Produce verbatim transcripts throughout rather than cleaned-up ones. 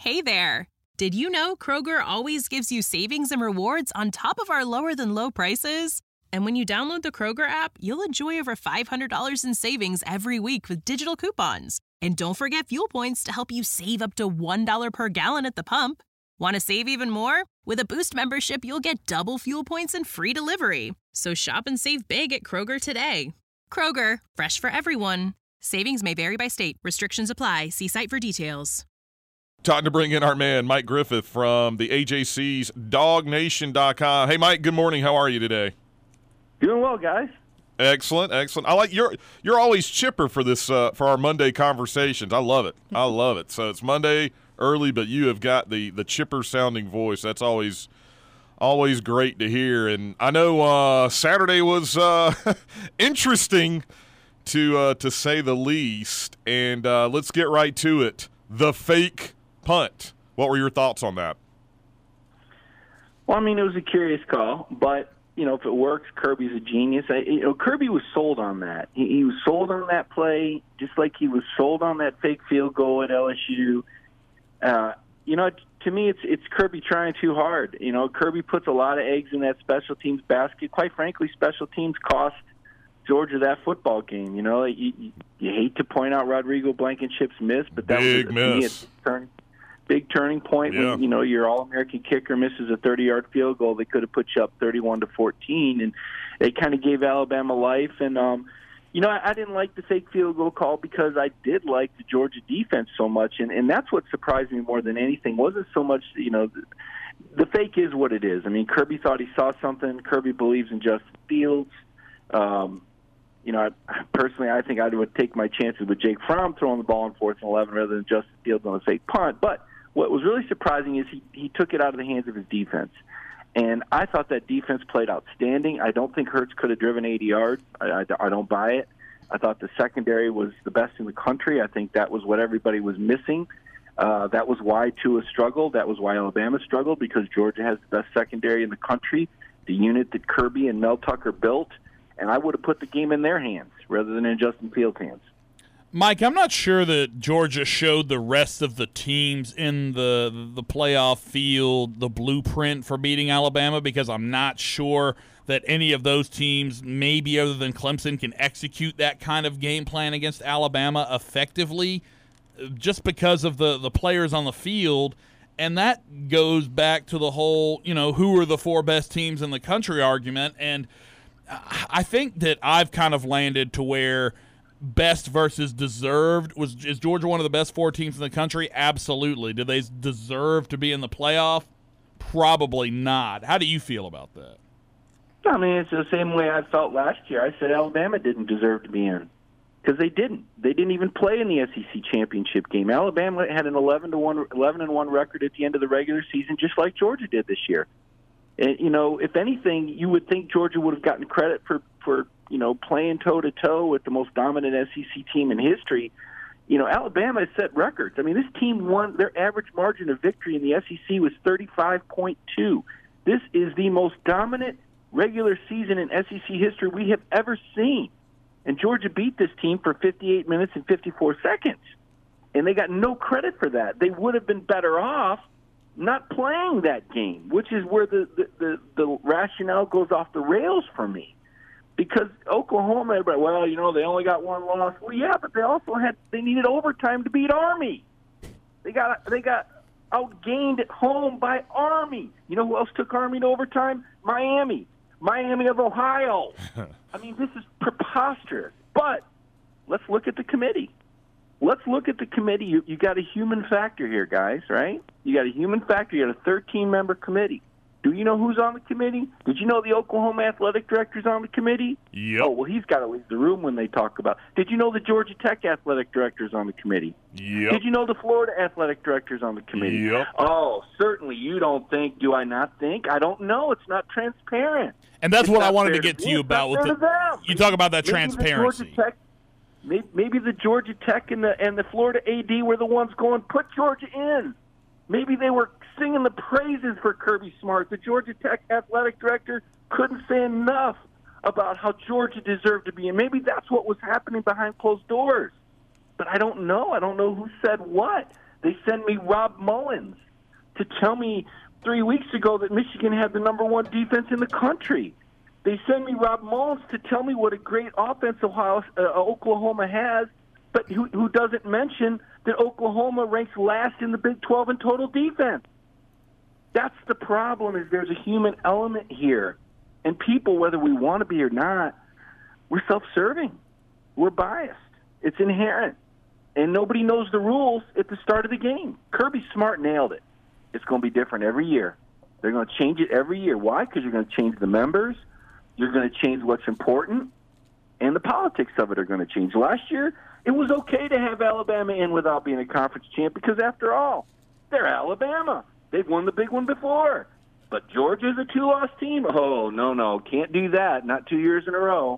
Hey there! Did you know Kroger always gives you savings and rewards on top of our lower-than-low prices? And when you download the Kroger app, you'll enjoy over five hundred dollars in savings every week with digital coupons. And don't forget fuel points to help you save up to one dollar per gallon at the pump. Want to save even more? With a Boost membership, you'll get double fuel points and free delivery. So shop and save big at Kroger today. Kroger, fresh for everyone. Savings may vary by state. Restrictions apply. See site for details. Time to bring in our man, Mike Griffith from the A J C's dog nation dot com. Hey, Mike, good morning. How are you today? Doing well, guys. Excellent, excellent. I like you're you're always chipper for this uh, for our Monday conversations. I love it. I love it. So it's Monday early, but you have got the the chipper sounding voice. That's always always great to hear. And I know uh, Saturday was uh, interesting to uh, to say the least. And uh, let's get right to it. The fake punt. What were your thoughts on that? Well, I mean, it was a curious call, but, you know, if it works, Kirby's a genius. I, you know, Kirby was sold on that. He, he was sold on that play, just like he was sold on that fake field goal at L S U. Uh, you know, to me, it's it's Kirby trying too hard. You know, Kirby puts a lot of eggs in that special teams basket. Quite frankly, special teams cost Georgia that football game. You know, you, you, you hate to point out Rodrigo Blankenship's miss, but that big was miss. To me, a turn, big turning point yeah. when, you know, your All-American kicker misses a thirty-yard field goal. They could have put you up thirty-one to fourteen, and they kind of gave Alabama life. And, um, you know, I, I didn't like the fake field goal call because I did like the Georgia defense so much, and, and that's what surprised me more than anything. Wasn't so much, you know, the, the fake is what it is. I mean, Kirby thought he saw something. Kirby believes in Justin Fields. Um, You know, I, personally, I think I would take my chances with Jake Fromm throwing the ball in fourth and eleven rather than Justin Fields on a fake punt. But what was really surprising is he, he took it out of the hands of his defense. And I thought that defense played outstanding. I don't think Hurts could have driven eighty yards. I, I, I don't buy it. I thought the secondary was the best in the country. I think that was what everybody was missing. Uh, that was why Tua struggled. That was why Alabama struggled, because Georgia has the best secondary in the country, the unit that Kirby and Mel Tucker built. And I would have put the game in their hands rather than in Justin Fields' hands. Mike, I'm not sure that Georgia showed the rest of the teams in the the playoff field the blueprint for beating Alabama, because I'm not sure that any of those teams, maybe other than Clemson, can execute that kind of game plan against Alabama effectively just because of the, the players on the field. And that goes back to the whole, you know, who are the four best teams in the country argument. And I think that I've kind of landed to where best versus deserved was is Georgia one of the best four teams in the country? Absolutely. Do they deserve to be in the playoff? Probably not. How do you feel about that? I mean, it's the same way I felt last year. I said Alabama didn't deserve to be in because they didn't. They didn't even play in the S E C championship game. Alabama had an eleven to one, eleven and one record at the end of the regular season, just like Georgia did this year. And, you know, if anything, you would think Georgia would have gotten credit for, for you know, playing toe-to-toe with the most dominant S E C team in history. You know, Alabama has set records. I mean, this team won. Their average margin of victory in the S E C was thirty-five point two. This is the most dominant regular season in S E C history we have ever seen. And Georgia beat this team for fifty-eight minutes and fifty-four seconds. And they got no credit for that. They would have been better off not playing that game, which is where the, the, the, the rationale goes off the rails for me. Because Oklahoma, well, you know, they only got one loss. Well, yeah, but they also had they needed overtime to beat Army. They got they got outgained at home by Army. You know who else took Army to overtime? Miami. Miami of Ohio. I mean, this is preposterous. But let's look at the committee. Let's look at the committee. You, you got a human factor here, guys, right? You got a human factor. You got a thirteen-member committee. Do you know who's on the committee? Did you know the Oklahoma athletic director's on the committee? Yep. Oh, well, he's got to leave the room when they talk about. Did you know the Georgia Tech athletic director's on the committee? Yep. Did you know the Florida athletic director's on the committee? Yep. Oh, certainly you don't think. Do I not think? I don't know. It's not transparent. And that's It's what I not wanted to fair get to me. you It's about. not With fair the, to them. you talk about that Maybe the transparency. Georgia Tech, maybe, maybe the Georgia Tech and the and the Florida A D were the ones going, put Georgia in. Maybe they were singing the praises for Kirby Smart. The Georgia Tech athletic director couldn't say enough about how Georgia deserved to be in. Maybe that's what was happening behind closed doors. But I don't know. I don't know who said what. They send me Rob Mullins to tell me three weeks ago that Michigan had the number one defense in the country. They send me Rob Mullins to tell me what a great offense Ohio, uh, Oklahoma has, but who, who doesn't mention that Oklahoma ranks last in the Big twelve in total defense. That's the problem, is there's a human element here. And people, whether we want to be or not, we're self-serving. We're biased. It's inherent. And nobody knows the rules at the start of the game. Kirby Smart nailed it. It's going to be different every year. They're going to change it every year. Why? Because you're going to change the members. You're going to change what's important. And the politics of it are going to change. Last year, it was okay to have Alabama in without being a conference champ because, after all, they're Alabama. They've won the big one before. But Georgia's a two-loss team. Oh, no, no, can't do that. Not two years in a row.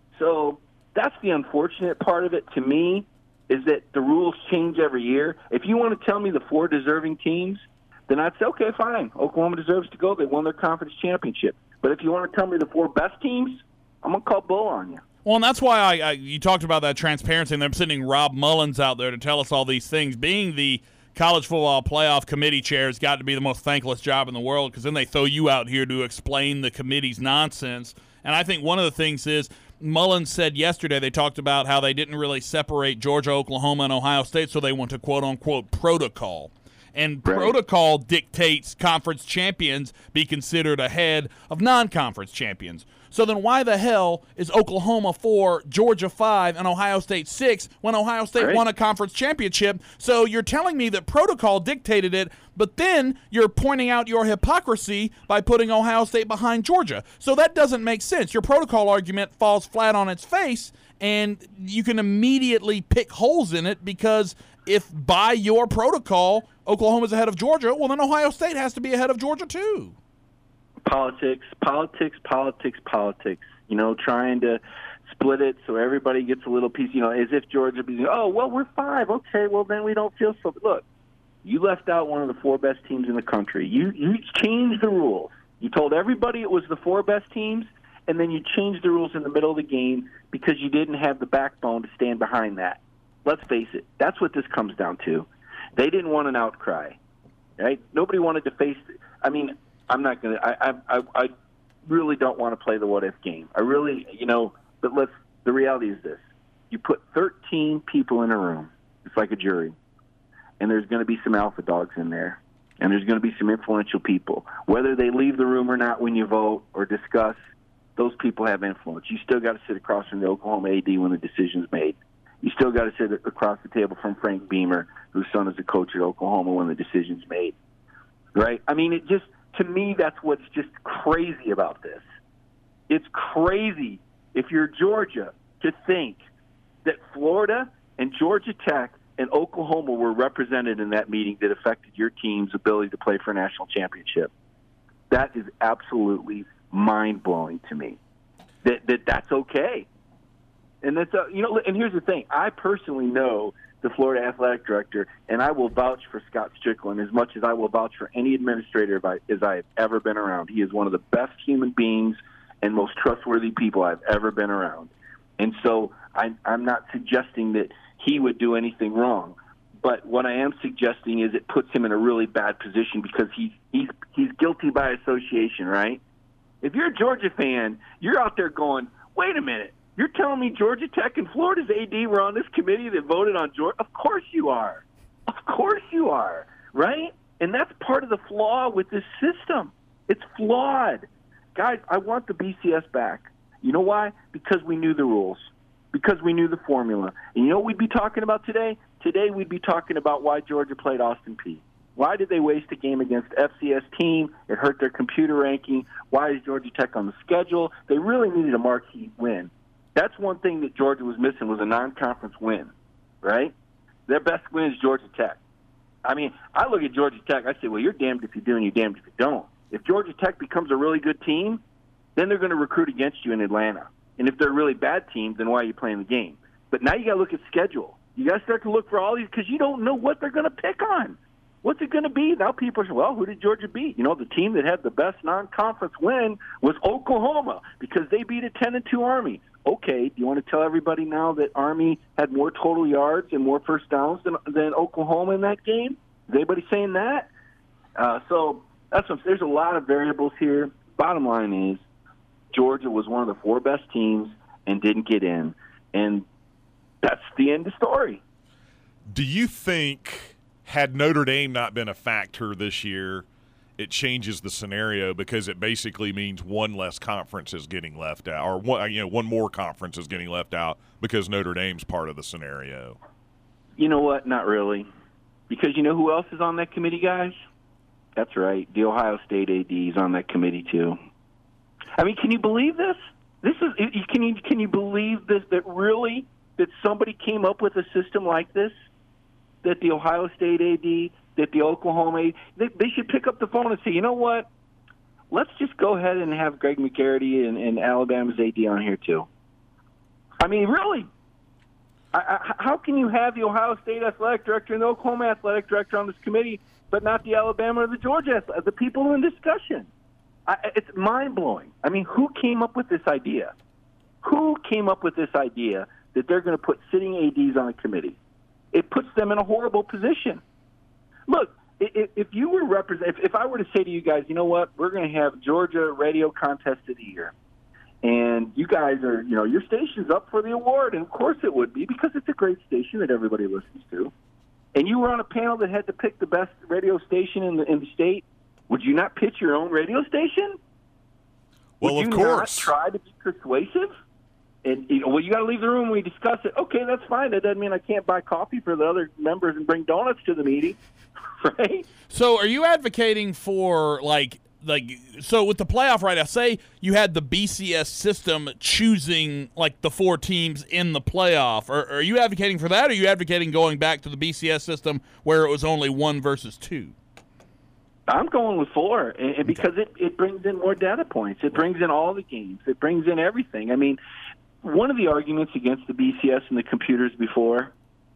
So that's the unfortunate part of it to me, is that the rules change every year. If you want to tell me the four deserving teams, then I'd say, okay, fine. Oklahoma deserves to go. They won their conference championship. But if you want to tell me the four best teams, I'm going to call bull on you. Well, and that's why I, I you talked about that transparency, and them sending Rob Mullins out there to tell us all these things. Being the college football playoff committee chair has got to be the most thankless job in the world, because then they throw you out here to explain the committee's nonsense. And I think one of the things is, Mullins said yesterday, they talked about how they didn't really separate Georgia, Oklahoma, and Ohio State, so they went to quote-unquote protocol. And right. Protocol dictates conference champions be considered ahead of non-conference champions. So then why the hell is Oklahoma four, Georgia five, and Ohio State six when Ohio State right. won a conference championship? So you're telling me that protocol dictated it, but then you're pointing out your hypocrisy by putting Ohio State behind Georgia. So that doesn't make sense. Your protocol argument falls flat on its face, and you can immediately pick holes in it, because if by your protocol Oklahoma's ahead of Georgia, well, then Ohio State has to be ahead of Georgia too. Politics, politics, politics, politics. You know, trying to split it so everybody gets a little piece, you know, as if Georgia be, oh, well, we're five. Okay, well, then we don't feel so. Look, you left out one of the four best teams in the country. You, you changed the rules. You told everybody it was the four best teams, and then you changed the rules in the middle of the game because you didn't have the backbone to stand behind that. Let's face it. That's what this comes down to. They didn't want an outcry, right? Nobody wanted to face – I mean – I'm not going to. I, I I really don't want to play the what if game. I really, you know. But let's. The reality is this: you put thirteen people in a room. It's like a jury, and there's going to be some alpha dogs in there, and there's going to be some influential people. Whether they leave the room or not when you vote or discuss, those people have influence. You still got to sit across from the Oklahoma A D when the decision's made. You still got to sit across the table from Frank Beamer, whose son is a coach at Oklahoma, when the decision's made. Right? I mean, it just. To me, that's what's just crazy about this. It's crazy, if you're Georgia, to think that Florida and Georgia Tech and Oklahoma were represented in that meeting that affected your team's ability to play for a national championship. That is absolutely mind-blowing to me, that, that that's okay. And that's a, you know, and here's the thing. I personally know the Florida athletic director, and I will vouch for Scott Strickland as much as I will vouch for any administrator as I have ever been around. He is one of the best human beings and most trustworthy people I've ever been around. And so I, I'm not suggesting that he would do anything wrong. But what I am suggesting is it puts him in a really bad position, because he's he's he's guilty by association, right? If you're a Georgia fan, you're out there going, wait a minute. You're telling me Georgia Tech and Florida's A D were on this committee that voted on Georgia? Of course you are. Of course you are, right? And that's part of the flaw with this system. It's flawed. Guys, I want the B C S back. You know why? Because we knew the rules. Because we knew the formula. And you know what we'd be talking about today? Today we'd be talking about why Georgia played Austin Peay. Why did they waste a game against F C S team? It hurt their computer ranking. Why is Georgia Tech on the schedule? They really needed a marquee win. That's one thing that Georgia was missing, was a non-conference win, right? Their best win is Georgia Tech. I mean, I look at Georgia Tech, I say, well, you're damned if you do and you're damned if you don't. If Georgia Tech becomes a really good team, then they're going to recruit against you in Atlanta. And if they're a really bad team, then why are you playing the game? But now you got to look at schedule. You got to start to look for all these, because you don't know what they're going to pick on. What's it going to be? Now people are saying, well, who did Georgia beat? You know, the team that had the best non-conference win was Oklahoma, because they beat a ten and two Army. Okay, do you want to tell everybody now that Army had more total yards and more first downs than, than Oklahoma in that game? Is anybody saying that? Uh, so that's what, there's a lot of variables here. Bottom line is Georgia was one of the four best teams and didn't get in, and that's the end of the story. Do you think had Notre Dame not been a factor this year, it changes the scenario because it basically means one less conference is getting left out, or one, you know, one more conference is getting left out because Notre Dame's part of the scenario? You know what? Not really. Because you know who else is on that committee, guys? That's right. The Ohio State A D is on that committee, too. I mean, can you believe this? This is can you can you believe this, that really that somebody came up with a system like this? That the Ohio State A D, that the Oklahoma, they, they should pick up the phone and say, you know what? Let's just go ahead and have Greg McGarity and, and Alabama's A D on here too. I mean, really? I, I, how can you have the Ohio State athletic director and the Oklahoma athletic director on this committee, but not the Alabama or the Georgia, the people in discussion? I, it's mind-blowing. I mean, who came up with this idea? Who came up with this idea that they're going to put sitting A Ds on a committee? It puts them in a horrible position. Look, if, if you were represent, if, if I were to say to you guys, you know what, we're going to have Georgia Radio Contest of the Year, and you guys are, you know, your station's up for the award, and of course it would be because it's a great station that everybody listens to, and you were on a panel that had to pick the best radio station in the in the state, would you not pitch your own radio station? Well, would of you course. Not try to be persuasive? And, you know, well, you got to leave the room when we discuss it. Okay, that's fine. That doesn't mean I can't buy coffee for the other members and bring donuts to the meeting, right? So are you advocating for, like, like so with the playoff right now, say you had the B C S system choosing, like, the four teams in the playoff. Are, are you advocating for that, or are you advocating going back to the B C S system where it was only one versus two? I'm going with four, and, and because it, it brings in more data points. It brings in all the games. It brings in everything. I mean, one of the arguments against the B C S and the computers before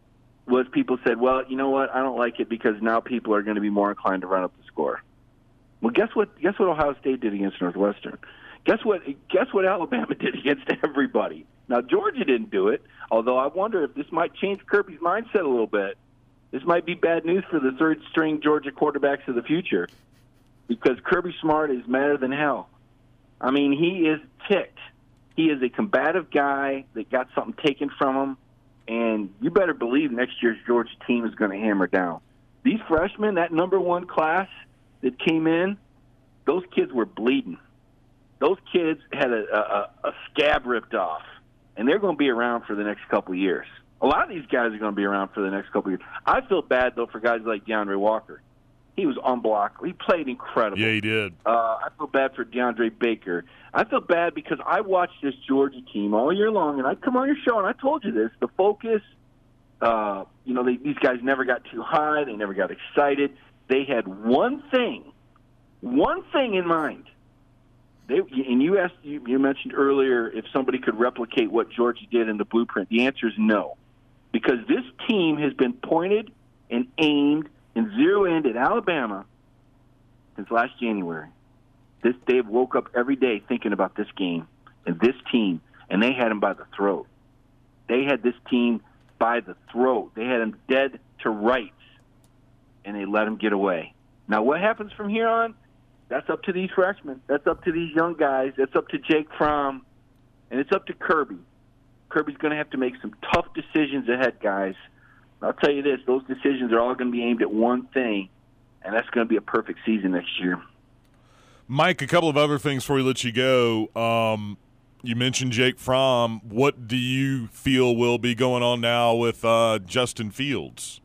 was people said, well, you know what, I don't like it because now people are going to be more inclined to run up the score. Well, guess what? Guess what Ohio State did against Northwestern? Guess what? Guess what Alabama did against everybody? Now, Georgia didn't do it, although I wonder if this might change Kirby's mindset a little bit. This might be bad news for the third-string Georgia quarterbacks of the future because Kirby Smart is madder than hell. I mean, he is ticked. He is a combative guy that got something taken from him, and you better believe next year's Georgia team is going to hammer down. These freshmen, that number one class that came in, those kids were bleeding. Those kids had a, a, a scab ripped off, and they're going to be around for the next couple of years. A lot of these guys are going to be around for the next couple of years. I feel bad, though, for guys like DeAndre Walker. He was unblockable. He played incredible. Yeah, he did. Uh, I feel bad for DeAndre Baker. I feel bad because I watched this Georgia team all year long, and I come on your show, and I told you this, the focus, uh, you know, they, these guys never got too high. They never got excited. They had one thing, one thing in mind. They, and you asked, you, you mentioned earlier if somebody could replicate what Georgia did in the blueprint. The answer is no, because this team has been pointed and aimed and zero-in at Alabama since last January. This Dave woke up every day thinking about this game and this team, and they had him by the throat. They had this team by the throat. They had him dead to rights, and they let him get away. Now, what happens from here on? That's up to these freshmen. That's up to these young guys. That's up to Jake Fromm, and it's up to Kirby. Kirby's going to have to make some tough decisions ahead, guys. I'll tell you this, those decisions are all going to be aimed at one thing, and that's going to be a perfect season next year. Mike, a couple of other things before we let you go. Um, you mentioned Jake Fromm. What do you feel will be going on now with uh, Justin Fields?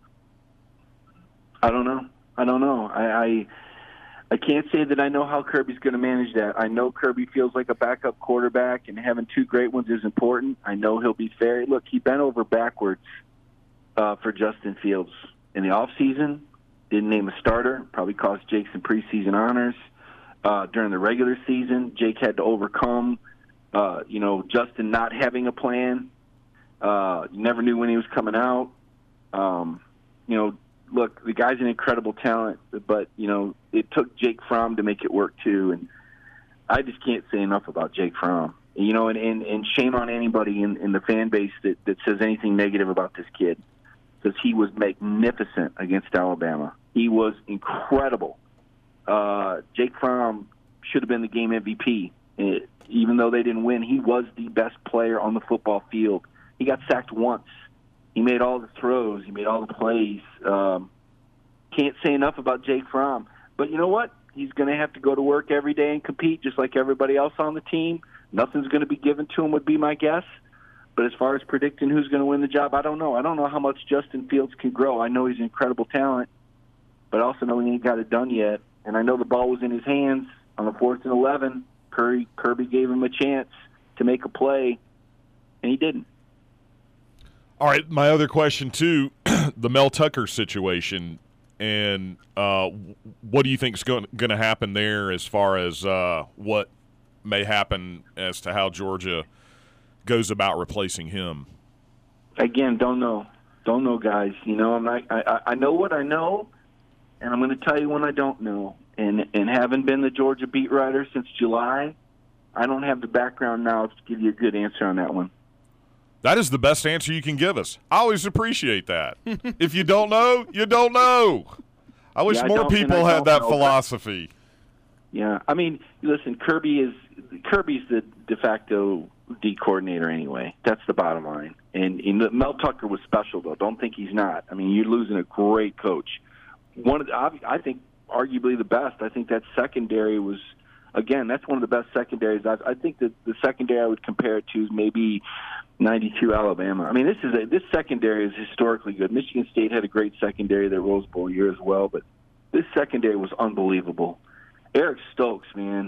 I don't know. I don't know. I, I I can't say that I know how Kirby's going to manage that. I know Kirby feels like a backup quarterback, and having two great ones is important. I know he'll be fair. Look, he bent over backwards uh, for Justin Fields in the offseason. Didn't name a starter. Probably cost Jake some preseason honors. Uh, during the regular season, Jake had to overcome, uh, you know, Justin not having a plan. Uh, you never knew when he was coming out. Um, you know, look, the guy's an incredible talent, but, you know, it took Jake Fromm to make it work, too. And I just can't say enough about Jake Fromm. You know, and, and, and shame on anybody in, in the fan base that, that says anything negative about this kid, because he was magnificent against Alabama. He was incredible. Uh, Jake Fromm should have been the game M V P. It, even though they didn't win, he was the best player on the football field. He got sacked once. He made all the throws. He made all the plays. Um, can't say enough about Jake Fromm. But you know what? He's going to have to go to work every day and compete just like everybody else on the team. Nothing's going to be given to him would be my guess. But as far as predicting who's going to win the job, I don't know. I don't know how much Justin Fields can grow. I know he's an incredible talent, but I also know he ain't got it done yet. And I know the ball was in his hands on the fourth and eleven. Kirby, Kirby gave him a chance to make a play, and he didn't. All right, my other question, too, the Mel Tucker situation, and uh, what do you think is going to happen there as far as uh, what may happen as to how Georgia goes about replacing him? Again, don't know. Don't know, guys. You know, I'm not, I, I know what I know, and I'm going to tell you when I don't know. And and having been the Georgia beat writer since July, I don't have the background now to give you a good answer on that one. That is the best answer you can give us. I always appreciate that. If you don't know, you don't know. I wish yeah, I more people had that know, philosophy. Yeah, I mean, listen, Kirby is Kirby's the de facto D coordinator anyway. That's the bottom line. And, and Mel Tucker was special, though. Don't think he's not. I mean, you're losing a great coach. One of the, I think arguably the best. I think that secondary was, again, that's one of the best secondaries. I, I think that the secondary I would compare it to is maybe ninety-two Alabama. I mean, this is a, this secondary is historically good. Michigan State had a great secondary that Rose Bowl year as well, but this secondary was unbelievable. Eric Stokes, man,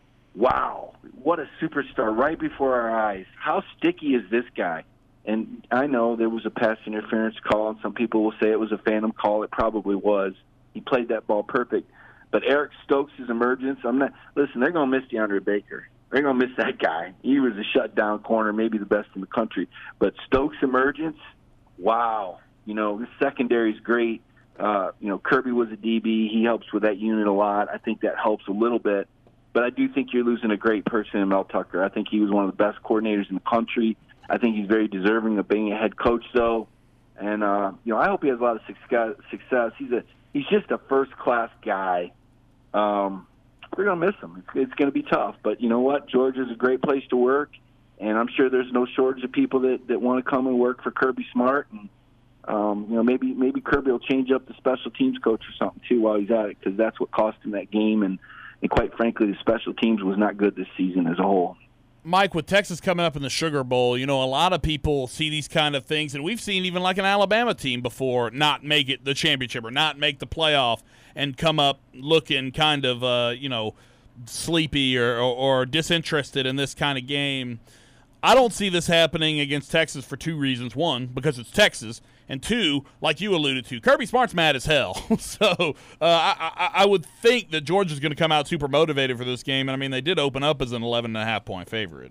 wow, what a superstar right before our eyes. How sticky is this guy? And I know there was a pass interference call, and some people will say it was a phantom call. It probably was. He played that ball perfect. But Eric Stokes' emergence, I'm not. Listen, they're going to miss DeAndre Baker. They're going to miss that guy. He was a shutdown corner, maybe the best in the country. But Stokes' emergence, wow. You know, this secondary is great. Uh, you know, Kirby was a D B. He helps with that unit a lot. I think that helps a little bit. But I do think you're losing a great person in Mel Tucker. I think he was one of the best coordinators in the country. I think he's very deserving of being a head coach, though. And, uh, you know, I hope he has a lot of success. He's a he's just a first-class guy. Um, we're going to miss him. It's, it's going to be tough. But you know what? Georgia's a great place to work, and I'm sure there's no shortage of people that, that want to come and work for Kirby Smart. And, um, you know, maybe maybe Kirby will change up the special teams coach or something, too, while he's at it, because that's what cost him that game. And, and quite frankly, the special teams was not good this season as a whole. Mike, with Texas coming up in the Sugar Bowl, you know, a lot of people see these kind of things, and we've seen even like an Alabama team before not make it the championship or not make the playoff and come up looking kind of, uh, you know, sleepy or, or, or disinterested in this kind of game. I don't see this happening against Texas for two reasons. One, because it's Texas, and two, like you alluded to, Kirby Smart's mad as hell. so uh, I, I, I would think that Georgia's going to come out super motivated for this game. And, I mean, they did open up as an eleven and a half point favorite.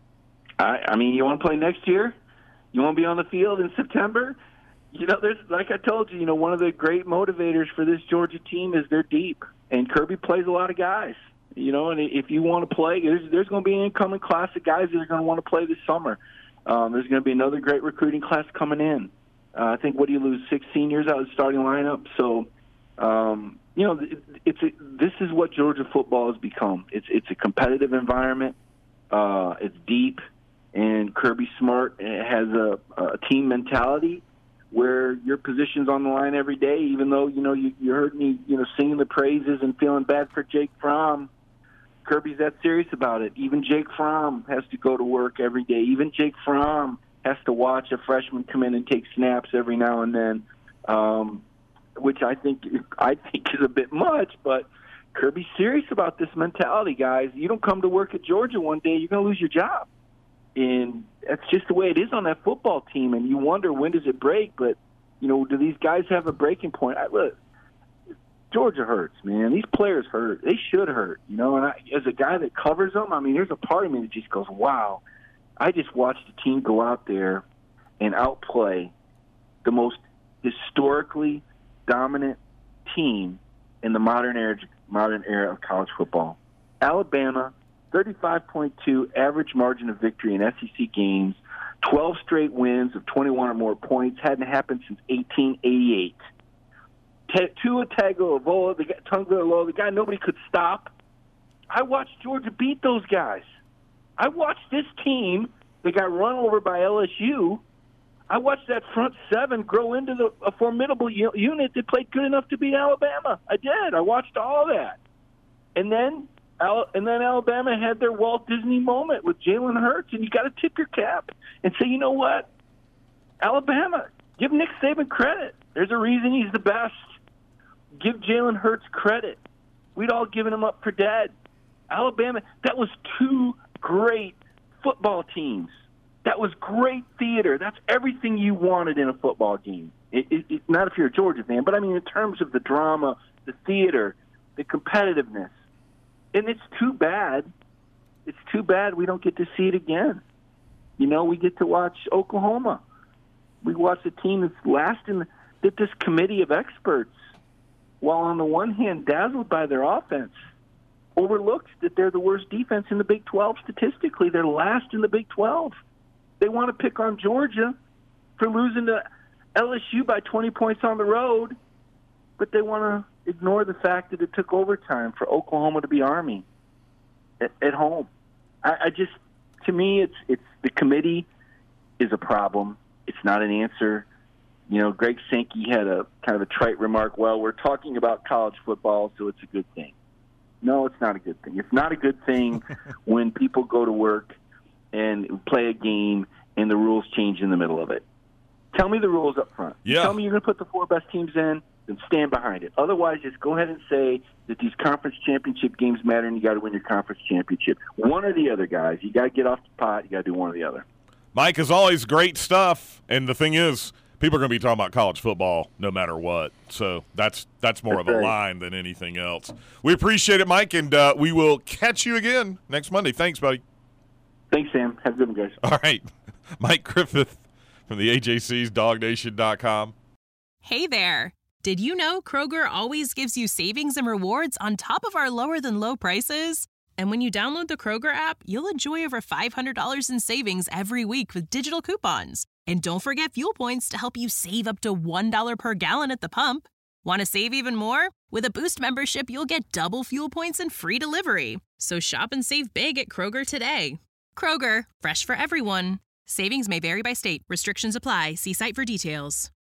I, I mean, you want to play next year? You want to be on the field in September? You know, there's like I told you, you know, one of the great motivators for this Georgia team is they're deep. And Kirby plays a lot of guys. You know, and if you want to play, there's, there's going to be an incoming class of guys that are going to want to play this summer. Um, there's going to be another great recruiting class coming in. Uh, I think, what do you lose, six seniors out of the starting lineup? So, um, you know, it, it's a, this is what Georgia football has become. It's it's a competitive environment. Uh, it's deep, and Kirby Smart has a, a team mentality where your position's on the line every day. Even though you know you, you heard me, you know, singing the praises and feeling bad for Jake Fromm. Kirby's that serious about it. Even Jake Fromm has to go to work every day. Even Jake Fromm has to watch a freshman come in and take snaps every now and then, um, which I think I think is a bit much. But Kirby's serious about this mentality, guys. You don't come to work at Georgia one day, you're going to lose your job. And that's just the way it is on that football team. And you wonder, when does it break? But, you know, do these guys have a breaking point? I, look, Georgia hurts, man. These players hurt. They should hurt, you know. And I, as a guy that covers them, I mean, there's a part of me that just goes, wow. I just watched the team go out there and outplay the most historically dominant team in the modern era, modern era of college football. Alabama thirty-five point two average margin of victory in S E C games, twelve straight wins of twenty-one or more points. Hadn't happened since eighteen eighty-eight. Tua Tagovailoa, the guy, Tagovailoa, the guy nobody could stop. I watched Georgia beat those guys. I watched this team that got run over by L S U. I watched that front seven grow into the, a formidable u- unit that played good enough to beat Alabama. I did. I watched all that. And then and then Alabama had their Walt Disney moment with Jalen Hurts, and you got to tip your cap and say, you know what? Alabama, give Nick Saban credit. There's a reason he's the best. Give Jalen Hurts credit. We'd all given him up for dead. Alabama, that was two great football teams. That was great theater. That's everything you wanted in a football game. It, it, it, not if you're a Georgia fan, but I mean in terms of the drama, the theater, the competitiveness. And it's too bad. It's too bad we don't get to see it again. You know, we get to watch Oklahoma. We watch a team that's last in the, that this committee of experts, while on the one hand dazzled by their offense, overlooks that they're the worst defense in the Big twelve statistically. They're last in the Big twelve. They want to pick on Georgia for losing to L S U by twenty points on the road, but they want to ignore the fact that it took overtime for Oklahoma to be Army at, at home. I, I just, to me, it's it's the committee is a problem. It's not an answer. You know, Greg Sankey had a kind of a trite remark, well, we're talking about college football, so it's a good thing. No, it's not a good thing. It's not a good thing when people go to work and play a game and the rules change in the middle of it. Tell me the rules up front. Yeah. Tell me you're going to put the four best teams in, then stand behind it. Otherwise, just go ahead and say that these conference championship games matter and you got to win your conference championship. One or the other, guys. You got to get off the pot. You got to do one or the other. Mike, as always, great stuff. And the thing is, people are going to be talking about college football no matter what. So that's that's more that's of a right. line than anything else. We appreciate it, Mike, and uh, we will catch you again next Monday. Thanks, buddy. Thanks, Sam. Have a good one, guys. All right. Mike Griffith from the A J C's dog nation dot com. Hey there. Did you know Kroger always gives you savings and rewards on top of our lower than low prices? And when you download the Kroger app, you'll enjoy over five hundred dollars in savings every week with digital coupons. And don't forget fuel points to help you save up to one dollar per gallon at the pump. Want to save even more? With a Boost membership, you'll get double fuel points and free delivery. So shop and save big at Kroger today. Kroger, fresh for everyone. Savings may vary by state. Restrictions apply. See site for details.